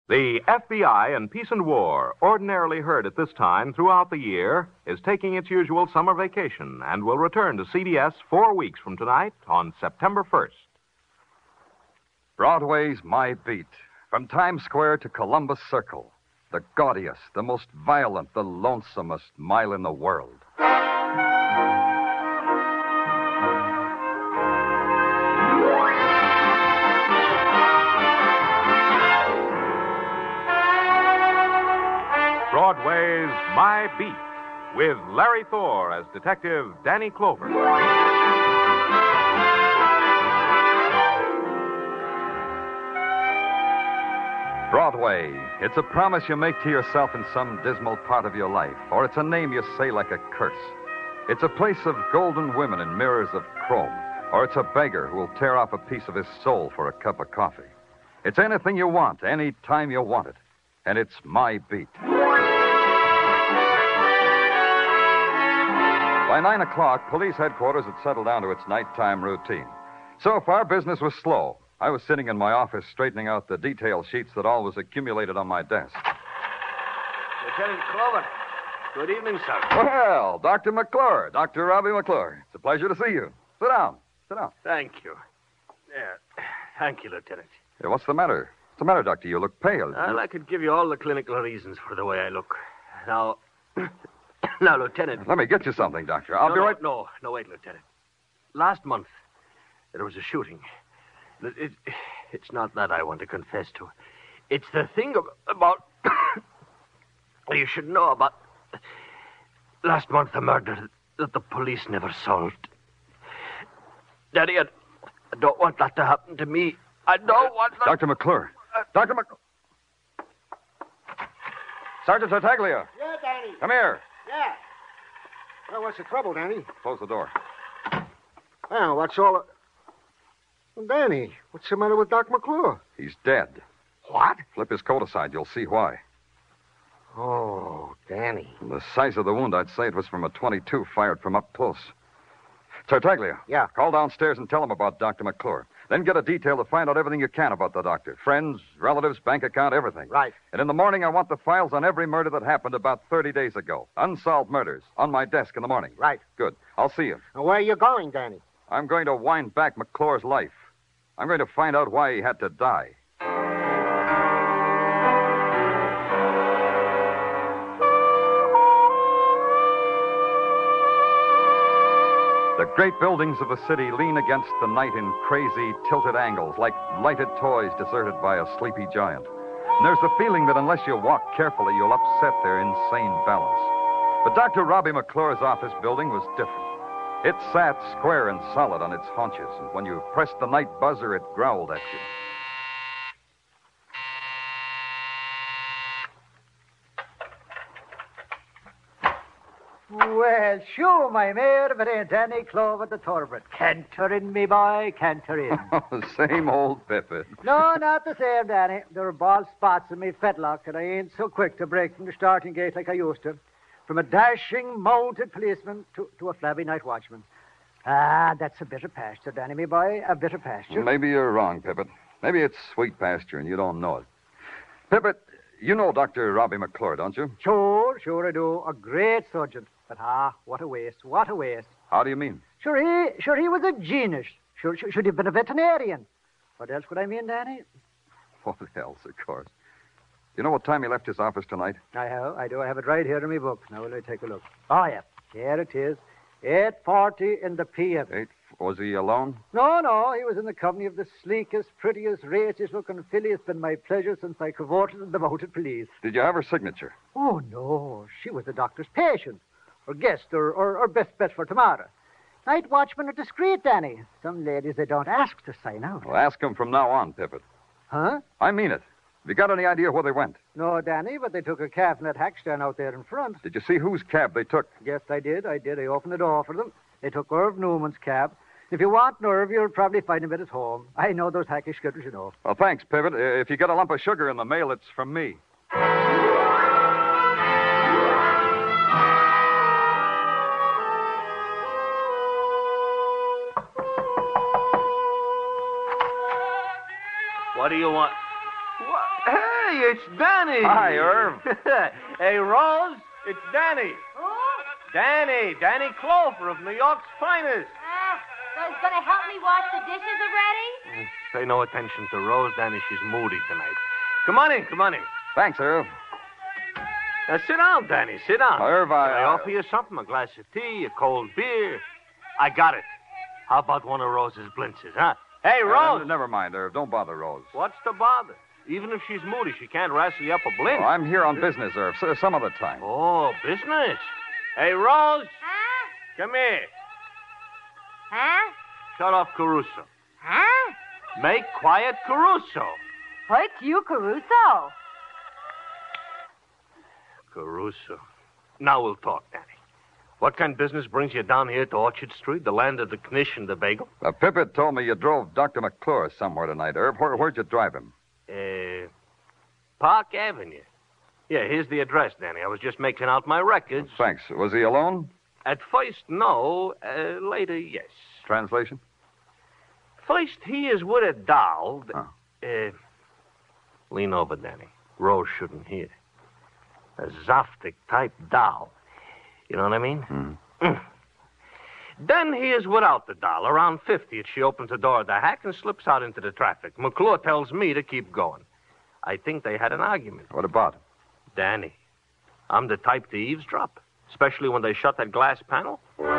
The FBI in Peace and War, ordinarily heard at this time throughout the year, is taking its usual summer vacation and will return to CBS 4 weeks from tonight on September 1st. Broadway's My Beat. From Times Square to Columbus Circle. The gaudiest, the most violent, the lonesomest mile in the world. Broadway's My Beat, with Larry Thor as Detective Danny Clover. Broadway. It's a promise you make to yourself in some dismal part of your life, or it's a name you say like a curse. It's a place of golden women and mirrors of chrome, or it's a beggar who will tear off a piece of his soul for a cup of coffee. It's anything you want, any time you want it. And it's My Beat. By 9 o'clock, police headquarters had settled down to its nighttime routine. So far, business was slow. I was sitting in my office straightening out the detail sheets that always accumulated on my desk. Lieutenant Clover, good evening, sir. Well, Dr. McClure, Dr. Robbie McClure. It's a pleasure to see you. Sit down. Sit down. Thank you. Thank you, Lieutenant. Hey, what's the matter? What's the matter, Doctor? You look pale. Well, I could give you all the clinical reasons for the way I look. Now, Lieutenant. Let me get you something, Doctor. I'll be right... No, wait, Lieutenant. Last month, there was a shooting. It's not that I want to confess to. It's the thing about... you should know about... Last month, a murder that the police never solved. Daddy, I don't want that to happen to me. I don't want that... Dr. McClure. Dr. McClure. Sergeant Tartaglia. Yeah, Danny. Come here. Yeah. Well, what's the trouble, Danny? Close the door. Well, what's all... Well, Danny, what's the matter with Doc McClure? He's dead. What? Flip his coat aside. You'll see why. Oh, Danny. From the size of the wound, I'd say it was from a .22 fired from up close. Tartaglia. Yeah? Call downstairs and tell him about Dr. McClure. Then get a detail to find out everything you can about the doctor. Friends, relatives, bank account, everything. Right. And in the morning, I want the files on every murder that happened about 30 days ago. Unsolved murders. On my desk in the morning. Right. Good. I'll see you. Now, where are you going, Danny? I'm going to wind back McClure's life. I'm going to find out why he had to die. The great buildings of the city lean against the night in crazy, tilted angles, like lighted toys deserted by a sleepy giant. And there's the feeling that unless you walk carefully, you'll upset their insane balance. But Dr. Robbie McClure's office building was different. It sat square and solid on its haunches, and when you pressed the night buzzer, it growled at you. Well, sure, my mare, if it ain't Danny Clover the Torbert. Canter in, me boy, canter in. Same old Pippin. No, not the same, Danny. There are bald spots in me fetlock, and I ain't so quick to break from the starting gate like I used to. From a dashing mounted policeman to a flabby night watchman. Ah, that's a bit of pasture, Danny, me boy, a bit of pasture. Maybe you're wrong, Pippin. Maybe it's sweet pasture and you don't know it. Pippin, you know Dr. Robbie McClure, don't you? Sure I do. A great surgeon. But, what a waste. How do you mean? Sure he was a genius. Sure, should have been a veterinarian. What else would I mean, Danny? What else, of course. You know what time he left his office tonight? I do. I have it right here in my book. Now, will I take a look? Oh, yeah. Here it is. 8:40 in the p.m. Was he alone? No. He was in the company of the sleekest, prettiest, raciest-looking filly. It's been my pleasure since I cavorted in the mounted police. Did you have her signature? Oh, no. She was the doctor's patient, or guest, or best bet for tomorrow. Night watchmen are discreet, Danny. Some ladies, they don't ask to sign out. Well, ask him from now on, Pippin. Huh? I mean it. Have you got any idea where they went? No, Danny, but they took a cab from that hack stand out there in front. Did you see whose cab they took? Yes, I did. I opened the door for them. They took Irv Newman's cab. If you want Irv, you'll probably find him at his home. I know those hackish skitters, you know. Well, thanks, Pippin. If you get a lump of sugar in the mail, it's from me. What do you want? Hey, Hey, it's Danny. Hi, Irv. Hey, Rose, it's Danny. Who? Danny Clover of New York's finest. So he's going to help me wash the dishes already? Pay no attention to Rose, Danny. She's moody tonight. Come on in. Thanks, Irv. Now, sit down, Danny. Sit down. Irv, Can I offer you something? A glass of tea, a cold beer? I got it. How about one of Rose's blintzes, huh? Hey, Rose. Never mind, Irv. Don't bother Rose. What's the bother? Even if she's moody, she can't wrestle you up a blintz. Oh, I'm here on business, Irv. Some other time. Oh, business. Hey, Rose. Huh? Come here. Huh? Shut off Caruso. Huh? Make quiet Caruso. Like you, Caruso. Caruso. Now we'll talk, Danny. What kind of business brings you down here to Orchard Street, the land of the knish and the bagel? Pippet told me you drove Dr. McClure somewhere tonight, Irv. Where'd you drive him? Park Avenue. Yeah, here's the address, Danny. I was just making out my records. Thanks. Was he alone? At first, no. Later, yes. Translation? First, he is with a doll. Oh. Lean over, Danny. Rose shouldn't hear. A Zoftic type doll. You know what I mean? Then he is without the doll. Around 50, she opens the door of the hack and slips out into the traffic. McClure tells me to keep going. I think they had an argument. What about him? Danny, I'm the type to eavesdrop, especially when they shut that glass panel.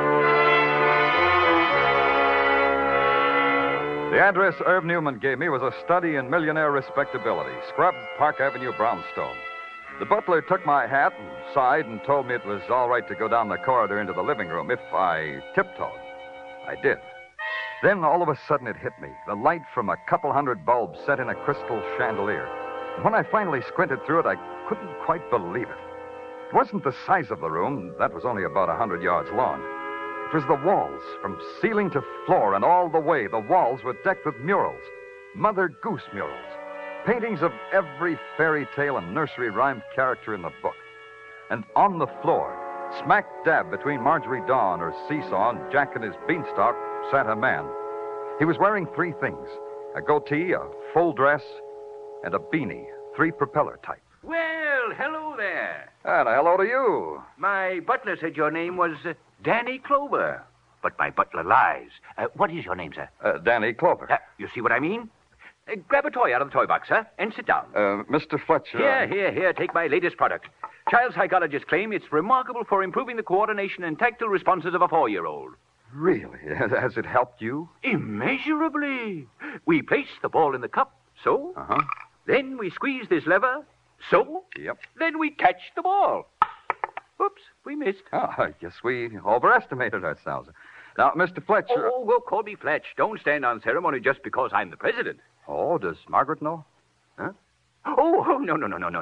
The address Irv Newman gave me was a study in millionaire respectability, Scrub Park Avenue, Brownstone. The butler took my hat and sighed and told me it was all right to go down the corridor into the living room if I tiptoed. I did. Then all of a sudden it hit me. The light from a couple hundred bulbs set in a crystal chandelier. And when I finally squinted through it, I couldn't quite believe it. It wasn't the size of the room. That was only about 100 yards long. It was the walls, from ceiling to floor, and all the way, the walls were decked with murals. Mother Goose murals. Paintings of every fairy tale and nursery rhyme character in the book. And on the floor, smack dab between Marjorie Daw and her seesaw and Jack and his beanstalk, sat a man. He was wearing three things: a goatee, a full dress, and a beanie, three propeller type. Well, hello there. And a hello to you. My butler said your name was Danny Clover. But my butler lies. What is your name, sir? Danny Clover. You see what I mean? Grab a toy out of the toy box, sir, and sit down. Mr. Fletcher. Here. Take my latest product. Child psychologists claim it's remarkable for improving the coordination and tactile responses of a 4-year-old. Really? Has it helped you? Immeasurably. We place the ball in the cup, so. Uh-huh. Then we squeeze this lever, so. Yep. Then we catch the ball. Oops, we missed. Oh, I guess we overestimated ourselves. Now, Mr. Fletcher... Oh, well, call me Fletch. Don't stand on ceremony just because I'm the president. Oh, does Margaret know? Huh? Oh, no.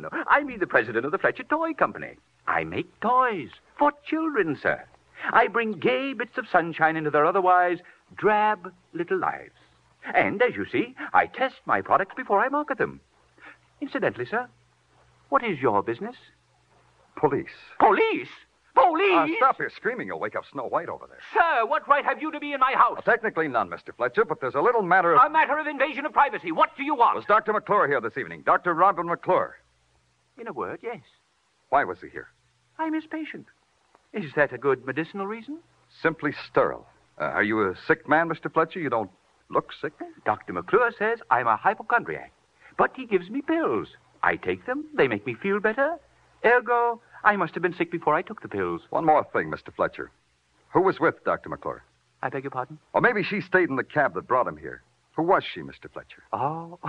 I mean the president of the Fletcher Toy Company. I make toys for children, sir. I bring gay bits of sunshine into their otherwise drab little lives. And, as you see, I test my products before I market them. Incidentally, sir, what is your business? Police. Police? Police? Stop your screaming. You'll wake up Snow White over there. Sir, what right have you to be in my house? Well, technically none, Mr. Fletcher, but there's a little matter of... A matter of invasion of privacy. What do you want? Was Dr. McClure here this evening? Dr. Robin McClure. In a word, yes. Why was he here? I'm his patient. Is that a good medicinal reason? Simply sterile. Are you a sick man, Mr. Fletcher? You don't look sick. Dr. McClure says I'm a hypochondriac, but he gives me pills. I take them. They make me feel better. Ergo, I must have been sick before I took the pills. One more thing, Mr. Fletcher. Who was with Dr. McClure? I beg your pardon? Or maybe she stayed in the cab that brought him here. Who was she, Mr. Fletcher? Oh,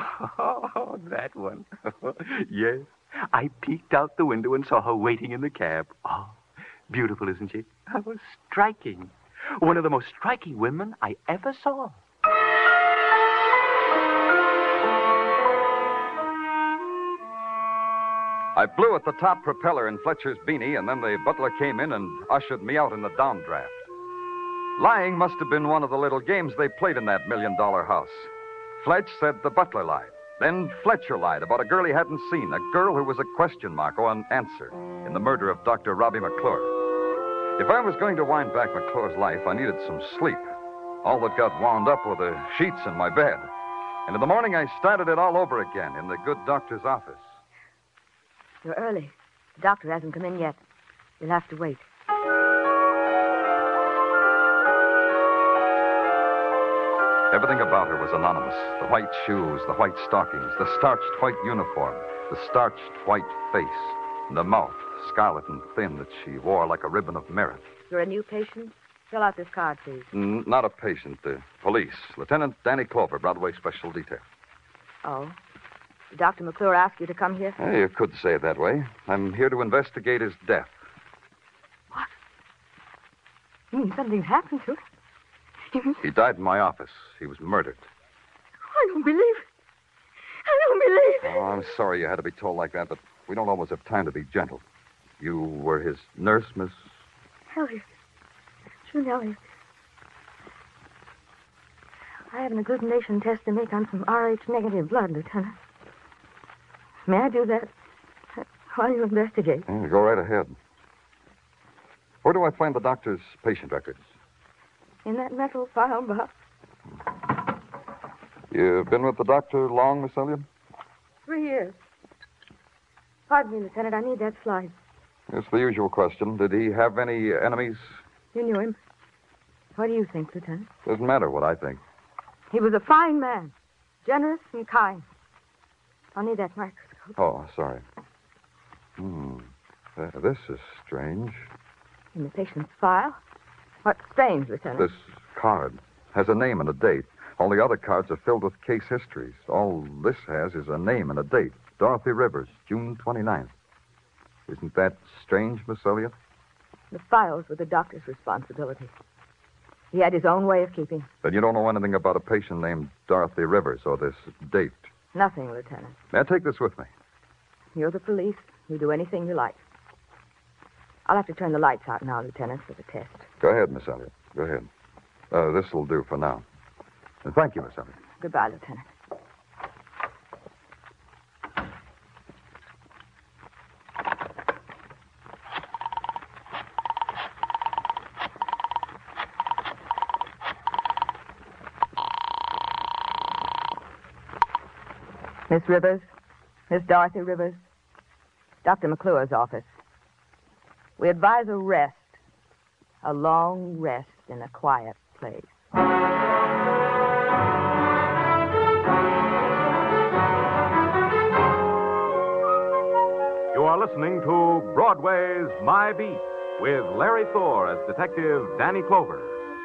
that one. Yes. I peeked out the window and saw her waiting in the cab. Oh, beautiful, isn't she? Oh, striking. One of the most striking women I ever saw. I blew at the top propeller in Fletcher's beanie, and then the butler came in and ushered me out in the downdraft. Lying must have been one of the little games they played in that $1 million house. Fletch said the butler lied. Then Fletcher lied about a girl he hadn't seen, a girl who was a question mark or an answer in the murder of Dr. Robbie McClure. If I was going to wind back McClure's life, I needed some sleep. All that got wound up were the sheets in my bed. And in the morning, I started it all over again in the good doctor's office. You're early. The doctor hasn't come in yet. You'll have to wait. Everything about her was anonymous. The white shoes, the white stockings, the starched white uniform, the starched white face, and the mouth, scarlet and thin, that she wore like a ribbon of merit. You're a new patient? Fill out this card, please. Not a patient. Police. Lieutenant Danny Clover, Broadway Special Detail. Oh. Did Dr. McClure ask you to come here? You could say it that way. I'm here to investigate his death. What? You mean something's happened to him? He died in my office. He was murdered. I don't believe it. I don't believe it. Oh, I'm sorry you had to be told like that, but we don't always have time to be gentle. You were his nurse, Miss... Elliot. June Elliot. I have an agglutination test to make on some Rh-negative blood, Lieutenant. May I do that while you investigate? Yeah, go right ahead. Where do I find the doctor's patient records? In that metal file box. You've been with the doctor long, Miss Elliott? 3 years. Pardon me, Lieutenant. I need that slide. It's the usual question. Did he have any enemies? You knew him. What do you think, Lieutenant? Doesn't matter what I think. He was a fine man. Generous and kind. I'll need that microscope. Oh, sorry. This is strange. In the patient's file? What's strange, Lieutenant? This card has a name and a date. All the other cards are filled with case histories. All this has is a name and a date. Dorothy Rivers, June 29th. Isn't that strange, Miss Elliott? The files were the doctor's responsibility. He had his own way of keeping. Then you don't know anything about a patient named Dorothy Rivers or this date. Nothing, Lieutenant. May I take this with me? You're the police. You do anything you like. I'll have to turn the lights out now, Lieutenant, for the test. Go ahead, Miss Elliott. Go ahead. This will do for now. And thank you, Miss Elliott. Goodbye, Lieutenant. Miss Rivers, Miss Dorothy Rivers, Dr. McClure's office. We advise a rest, a long rest in a quiet place. You are listening to Broadway's My Beat with Larry Thor as Detective Danny Clover.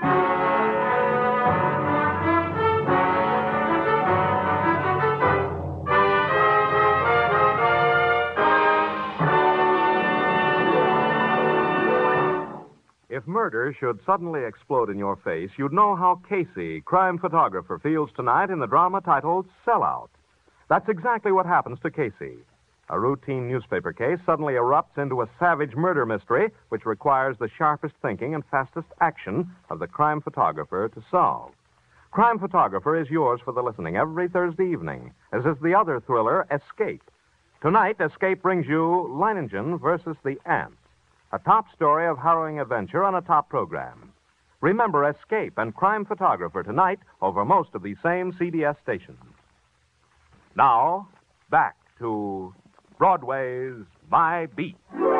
If murder should suddenly explode in your face, you'd know how Casey, crime photographer, feels tonight in the drama titled Sellout. That's exactly what happens to Casey. A routine newspaper case suddenly erupts into a savage murder mystery which requires the sharpest thinking and fastest action of the crime photographer to solve. Crime Photographer is yours for the listening every Thursday evening, as is the other thriller, Escape. Tonight, Escape brings you Leiningen versus the Ants, a top story of harrowing adventure on a top program. Remember Escape and Crime Photographer tonight over most of these same CBS stations. Now, back to Broadway's My Beat.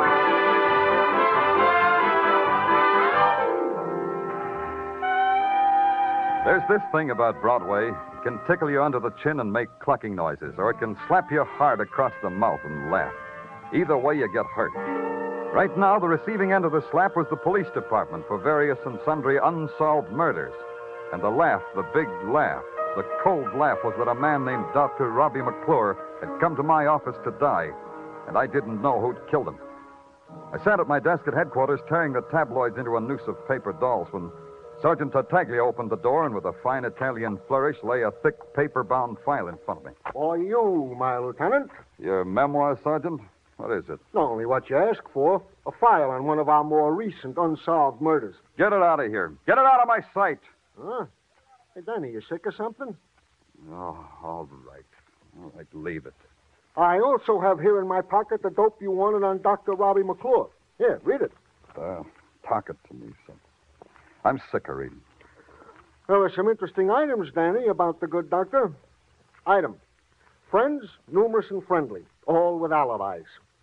There's this thing about Broadway. It can tickle you under the chin and make clucking noises, or it can slap you hard across the mouth and laugh. Either way, you get hurt. Right now, the receiving end of the slap was the police department for various and sundry unsolved murders. And the laugh, the big laugh, the cold laugh was that a man named Dr. Robbie McClure had come to my office to die, and I didn't know who'd killed him. I sat at my desk at headquarters tearing the tabloids into a noose of paper dolls when Sergeant Tartaglia opened the door and with a fine Italian flourish lay a thick paper-bound file in front of me. For you, my lieutenant. Your memoir, Sergeant? What is it? Only what you asked for. A file on one of our more recent unsolved murders. Get it out of here. Get it out of my sight. Huh? Hey, Danny, you sick or something? Oh, all right. All right, leave it. I also have here in my pocket the dope you wanted on Dr. Robbie McClure. Here, read it. Talk it to me, son. I'm sick of reading. There are some interesting items, Danny, about the good doctor. Item. Friends, numerous and friendly, all with alibis.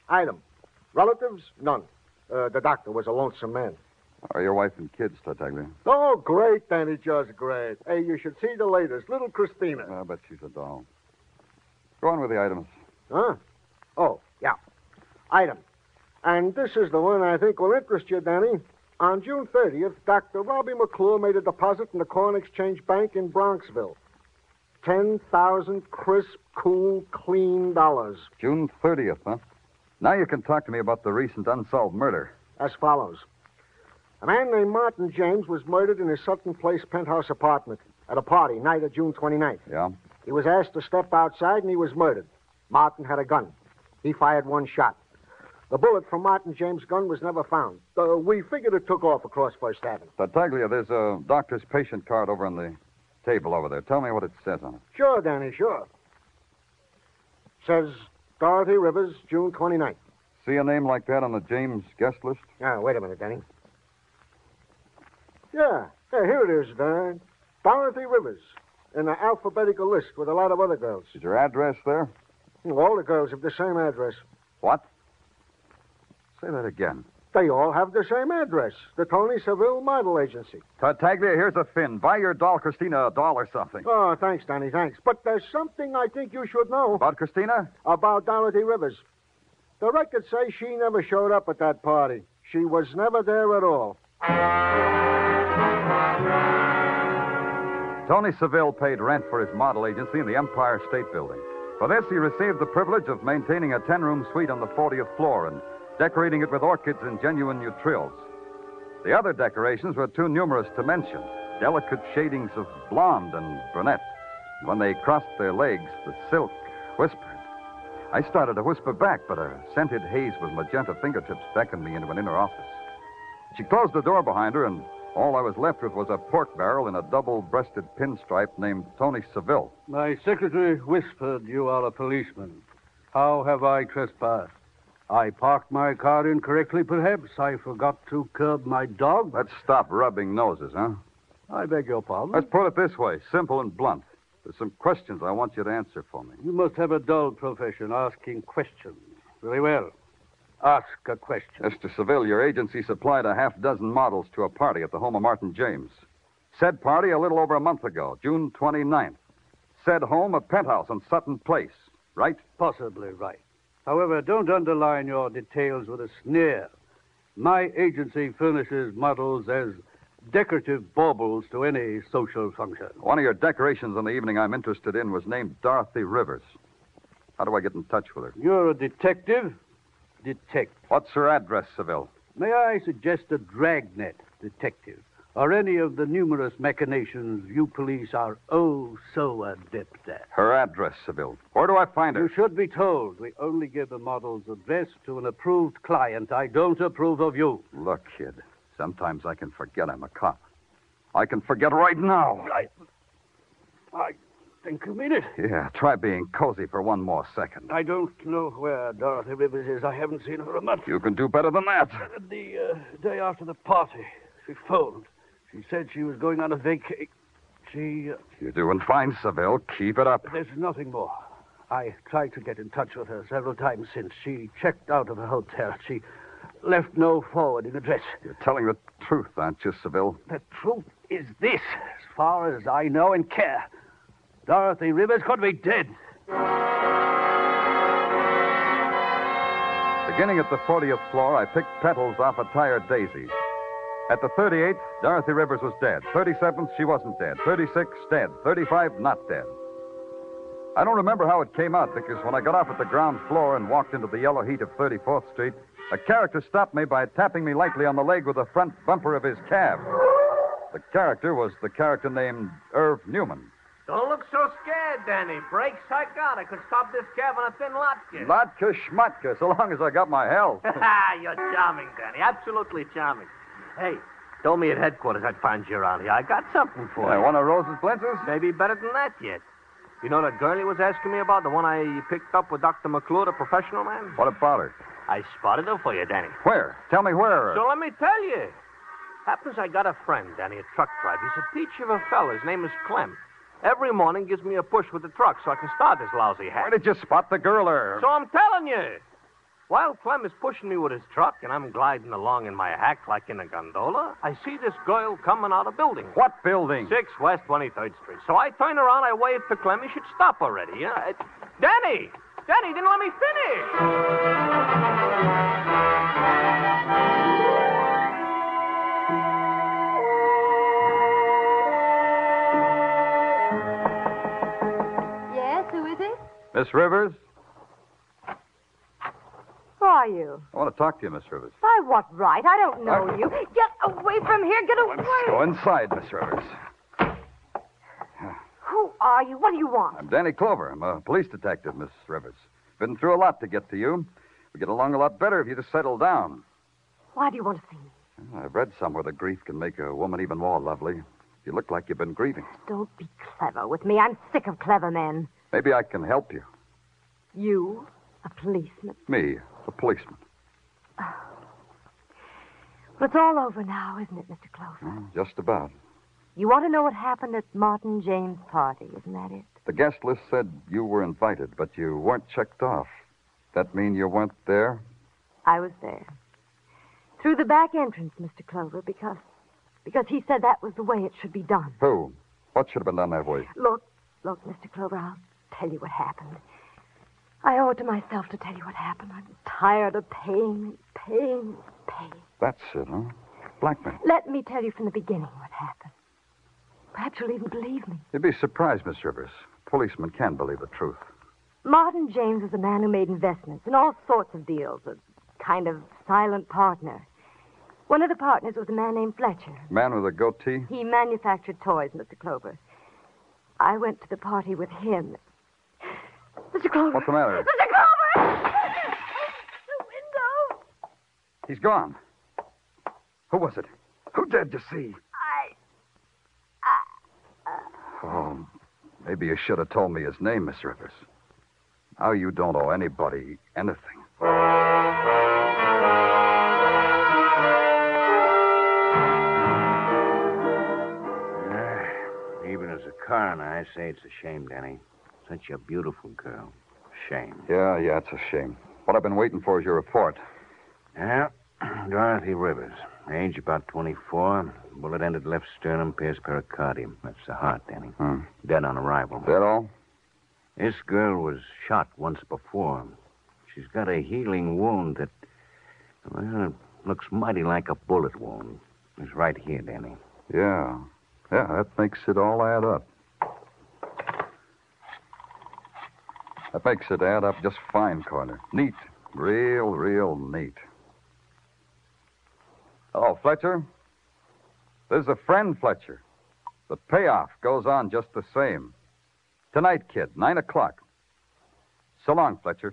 Item. Relatives? None. The doctor was a lonesome man. Are your wife and kids, Tartaglia? Oh, great, Danny, just great. Hey, you should see the latest. Little Christina. I bet she's a doll. Go on with the items. Huh? Oh, yeah. Item. And this is the one I think will interest you, Danny. On June 30th, Dr. Robbie McClure made a deposit in the Corn Exchange Bank in Bronxville. 10,000 crisp, cool, clean dollars. June 30th, huh? Now you can talk to me about the recent unsolved murder. As follows. A man named Martin James was murdered in his Sutton Place penthouse apartment at a party night of June 29th. Yeah? He was asked to step outside, and he was murdered. Martin had a gun. He fired one shot. The bullet from Martin James' gun was never found. We figured it took off across First Avenue. Tartaglia, there's a doctor's patient card over on the table over there. Tell me what it says on it. Sure, Danny, sure. Says Dorothy Rivers, June 29th. See a name like that on the James guest list? Wait a minute, Danny. Yeah, here it is, Dorothy Rivers, in the alphabetical list with a lot of other girls. Is your address there? All the girls have the same address. What? Say that again. They all have the same address, the Tony Seville Model Agency. Tartaglia, here's a fin. Buy your doll Christina a doll or something. Oh, thanks, Danny, thanks. But there's something I think you should know. About Christina? About Dorothy Rivers. The records say she never showed up at that party. She was never there at all. Tony Seville paid rent for his model agency in the Empire State Building. For this, he received the privilege of maintaining a 10-room suite on the 40th floor and decorating it with orchids and genuine neutrils. The other decorations were too numerous to mention, delicate shadings of blonde and brunette. When they crossed their legs, the silk whispered. I started to whisper back, but a scented haze with magenta fingertips beckoned me into an inner office. She closed the door behind her, and all I was left with was a pork barrel in a double-breasted pinstripe named Tony Seville. My secretary whispered you are a policeman. How have I trespassed? I parked my car incorrectly, perhaps. I forgot to curb my dog. Let's stop rubbing noses, huh? I beg your pardon. Let's put it this way, simple and blunt. There's some questions I want you to answer for me. You must have a dull profession, asking questions. Very well. Ask a question. Mr. Seville, your agency supplied a half-dozen models to a party at the home of Martin James. Said party a little over a month ago, June 29th. Said home a penthouse on Sutton Place, right? Possibly right. However, don't underline your details with a sneer. My agency furnishes models as decorative baubles to any social function. One of your decorations on the evening I'm interested in was named Dorothy Rivers. How do I get in touch with her? You're a detective? Detect. What's her address, Seville? May I suggest a dragnet detective, or any of the numerous machinations you police are oh so adept at? Her address, Seville. Where do I find her? You should be told. We only give the model's address to an approved client. I don't approve of you. Look, kid, sometimes I can forget I'm a cop. I can forget right now. I think you mean it. Yeah, try being cozy for one more second. I don't know where Dorothy Rivers is. I haven't seen her a month. You can do better than that. The day after the party, she phoned. She said she was going on a vacation. You're doing fine, Seville. Keep it up. There's nothing more. I tried to get in touch with her several times since. She checked out of the hotel. She left no forwarding address. You're telling the truth, aren't you, Seville? The truth is this, as far as I know and care. Dorothy Rivers could be dead. Beginning at the 40th floor, I picked petals off a tired daisy. At the 38th, Dorothy Rivers was dead. 37th, she wasn't dead. 36, dead. 35, not dead. I don't remember how it came out, because when I got off at the ground floor and walked into the yellow heat of 34th Street, a character stopped me by tapping me lightly on the leg with the front bumper of his cab. The character was the character named Irv Newman. Don't look so scared, Danny. Brakes I got. I could stop this cab on a thin latke. Latka schmatka, so long as I got my health. You're charming, Danny. Absolutely charming. Hey, told me at headquarters I'd find you around here. I got something for you. One of Rose's blintzes? Maybe better than that yet. You know that girl you was asking me about? The one I picked up with Dr. McClure, the professional man? What about her? I spotted her for you, Danny. Where? Tell me where. So let me tell you. Happens I got a friend, Danny, a truck driver. He's a peach of a fella. His name is Clem. Every morning gives me a push with the truck so I can start this lousy hack. Where did you spot the girl, Irv? So I'm telling you. While Clem is pushing me with his truck and I'm gliding along in my hack like in a gondola, I see this girl coming out of building. What building? 6 West 23rd Street. So I turn around, I wave to Clem. He should stop already. Danny! Danny, didn't let me finish! Yes, who is it? Miss Rivers? Who are you? I want to talk to you, Miss Rivers. By what right? I don't know you. Get away from here. Get away. Let's go inside, Miss Rivers. Who are you? What do you want? I'm Danny Clover. I'm a police detective, Miss Rivers. Been through a lot to get to you. We get along a lot better if you just settle down. Why do you want to see me? I've read somewhere that grief can make a woman even more lovely. You look like you've been grieving. Don't be clever with me. I'm sick of clever men. Maybe I can help you. You, a policeman. Me, a policeman. Well, it's all over now, isn't it, Mr. Clover? Just about. You want to know what happened at Martin James' party, isn't that it? The guest list said you were invited, but you weren't checked off. That mean you weren't there? I was there. Through the back entrance, Mr. Clover, because he said that was the way it should be done. Who? What should have been done that way? Look, Mr. Clover, I'll tell you what happened. I owe it to myself to tell you what happened. I'm tired of paying. That's it, huh? Blackmail. Let me tell you from the beginning what happened. Perhaps you'll even believe me. You'd be surprised, Miss Rivers. Policemen can believe the truth. Martin James was a man who made investments in all sorts of deals, a kind of silent partner. One of the partners was a man named Fletcher. Man with a goatee? He manufactured toys, Mr. Clover. I went to the party with him. Mr. Clover. What's the matter? Mr. Clover! The window! He's gone. Who was it? Who dared you see? Oh, maybe you should have told me his name, Miss Rivers. Now you don't owe anybody anything. Even as a coroner, I say it's a shame, Danny. Such a beautiful girl. Shame. Yeah, it's a shame. What I've been waiting for is your report. Yeah, Dorothy Rivers. Age about 24. Bullet entered left sternum, pierced pericardium. That's the heart, Danny. Dead on arrival. That all? This girl was shot once before. She's got a healing wound that, well, it looks mighty like a bullet wound. It's right here, Danny. Yeah, that makes it all add up. That makes it add up just fine, Corner. Neat. Real neat. Hello, Fletcher. This is a friend, Fletcher. The payoff goes on just the same. Tonight, kid, 9 o'clock. So long, Fletcher.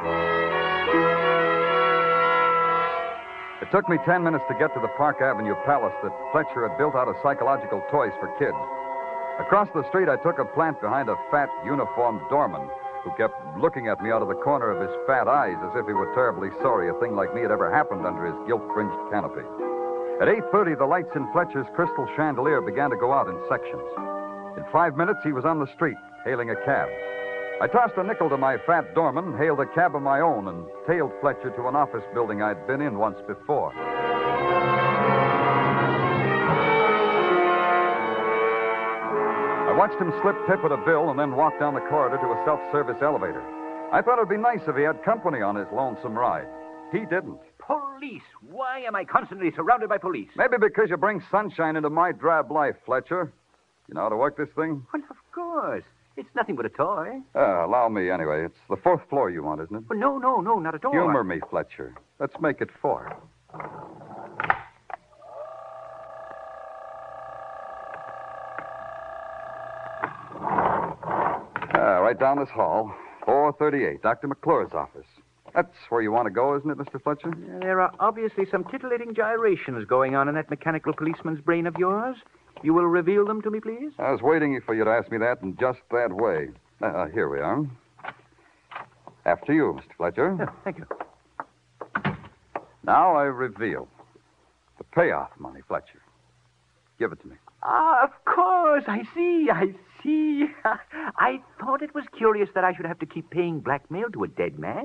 It took me 10 minutes to get to the Park Avenue palace that Fletcher had built out of psychological toys for kids. Across the street, I took a plant behind a fat, uniformed doorman who kept looking at me out of the corner of his fat eyes as if he were terribly sorry a thing like me had ever happened under his gilt-fringed canopy. At 8:30, the lights in Fletcher's crystal chandelier began to go out in sections. In 5 minutes, he was on the street, hailing a cab. I tossed a nickel to my fat doorman, hailed a cab of my own, and tailed Fletcher to an office building I'd been in once before. I watched him slip Tippett a bill and then walk down the corridor to a self-service elevator. I thought it'd be nice if he had company on his lonesome ride. He didn't. Police! Why am I constantly surrounded by police? Maybe because you bring sunshine into my drab life, Fletcher. You know how to work this thing? Well, of course. It's nothing but a toy. Allow me anyway. It's the 4th floor you want, isn't it? Well, no, not at all. Humor me, Fletcher. Let's make it 4. Right down this hall. 438, Dr. McClure's office. That's where you want to go, isn't it, Mr. Fletcher? There are obviously some titillating gyrations going on in that mechanical policeman's brain of yours. You will reveal them to me, please? I was waiting for you to ask me that in just that way. Here we are. After you, Mr. Fletcher. Yeah, thank you. Now I reveal. The payoff money, Fletcher. Give it to me. Ah, of course. I see. I thought it was curious that I should have to keep paying blackmail to a dead man.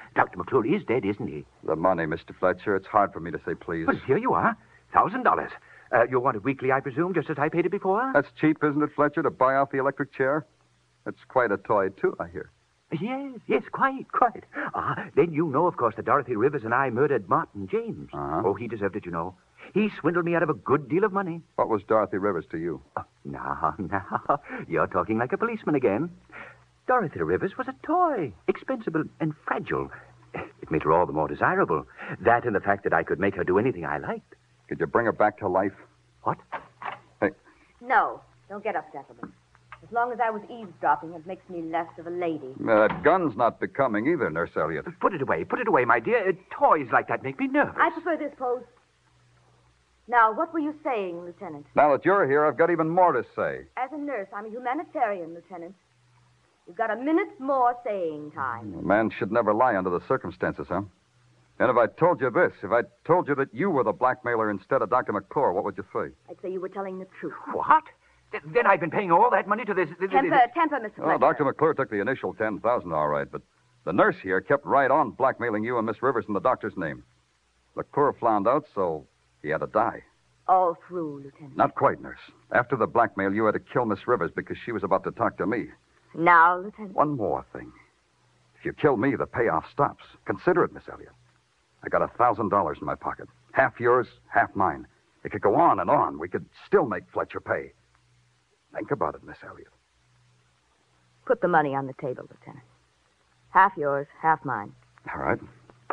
Dr. McClure is dead, isn't he? The money, Mr. Fletcher. It's hard for me to say please. Well, here you are. $1,000. You want it weekly, I presume, just as I paid it before? That's cheap, isn't it, Fletcher, to buy off the electric chair? It's quite a toy, too, I hear. Yes, quite. Then you know, of course, that Dorothy Rivers and I murdered Martin James. Uh-huh. Oh, he deserved it, you know. He swindled me out of a good deal of money. What was Dorothy Rivers to you? Oh, now, you're talking like a policeman again. Dorothy Rivers was a toy, expensive and fragile. It made her all the more desirable. That and the fact that I could make her do anything I liked. Could you bring her back to life? What? Hey. No, don't get up, gentlemen. As long as I was eavesdropping, it makes me less of a lady. That gun's not becoming either, Nurse Elliott. Put it away, my dear. Toys like that make me nervous. I prefer this pose. Now, what were you saying, Lieutenant? Now that you're here, I've got even more to say. As a nurse, I'm a humanitarian, Lieutenant. You've got a minute more saying time. A man should never lie under the circumstances, huh? And if I told you this, if I told you that you were the blackmailer instead of Dr. McClure, what would you say? I'd say you were telling the truth. What? Then I've been paying all that money to this... Temper, Mr. Fletcher. Oh, Dr. McClure took the initial $10,000, all right, but the nurse here kept right on blackmailing you and Miss Rivers in the doctor's name. McClure found out, so he had to die. All through, Lieutenant. Not quite, nurse. After the blackmail, you had to kill Miss Rivers because she was about to talk to me. Now, Lieutenant. One more thing. If you kill me, the payoff stops. Consider it, Miss Elliott. I got $1,000 in my pocket. Half yours, half mine. It could go on and on. We could still make Fletcher pay. Think about it, Miss Elliott. Put the money on the table, Lieutenant. Half yours, half mine. All right.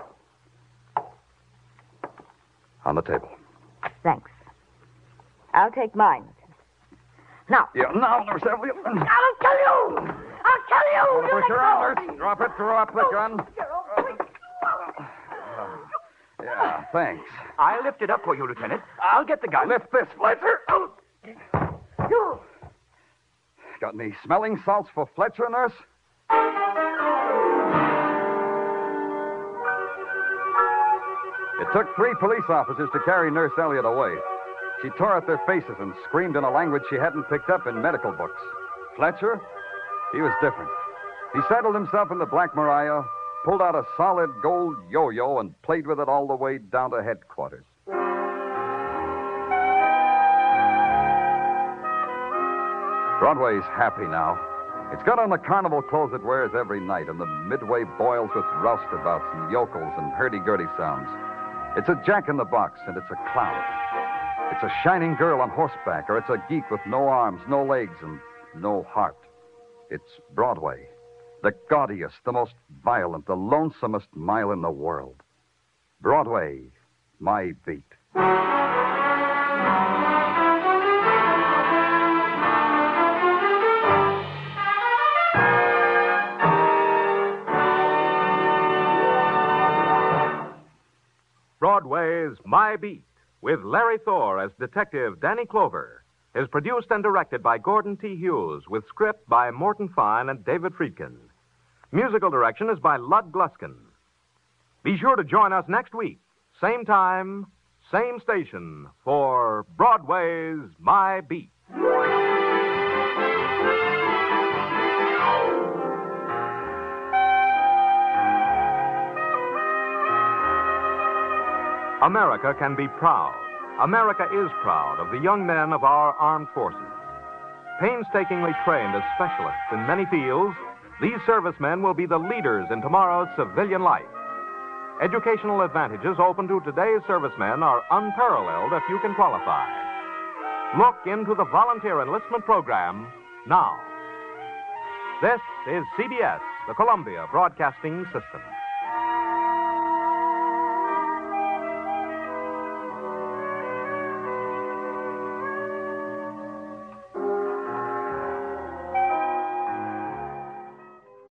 On the table. Thanks. I'll take mine, Lieutenant. Now. Yeah, now, Nurse Elliott. I'll kill you! I'll kill you! Put your arm, Nurse. Drop it. Drop the gun. Yeah, thanks. I'll lift it up for you, Lieutenant. I'll get the gun. Lift this, Fletcher. Got any smelling salts for Fletcher, Nurse? It took 3 police officers to carry Nurse Elliott away. She tore at their faces and screamed in a language she hadn't picked up in medical books. Fletcher? He was different. He settled himself in the Black Maria, pulled out a solid gold yo-yo, and played with it all the way down to headquarters. Broadway's happy now. It's got on the carnival clothes it wears every night, and the Midway boils with roustabouts and yokels and hurdy-gurdy sounds. It's a jack-in-the-box, and it's a clown. It's a shining girl on horseback, or it's a geek with no arms, no legs, and no heart. It's Broadway, the gaudiest, the most violent, the lonesomest mile in the world. Broadway, my beat. Broadway's My Beat, with Larry Thor as Detective Danny Clover, is produced and directed by Gordon T. Hughes, with script by Morton Fine and David Friedkin. Musical direction is by Lud Gluskin. Be sure to join us next week, same time, same station, for Broadway's My Beat. America can be proud. America is proud of the young men of our armed forces. Painstakingly trained as specialists in many fields, these servicemen will be the leaders in tomorrow's civilian life. Educational advantages open to today's servicemen are unparalleled if you can qualify. Look into the volunteer enlistment program now. This is CBS, the Columbia Broadcasting System.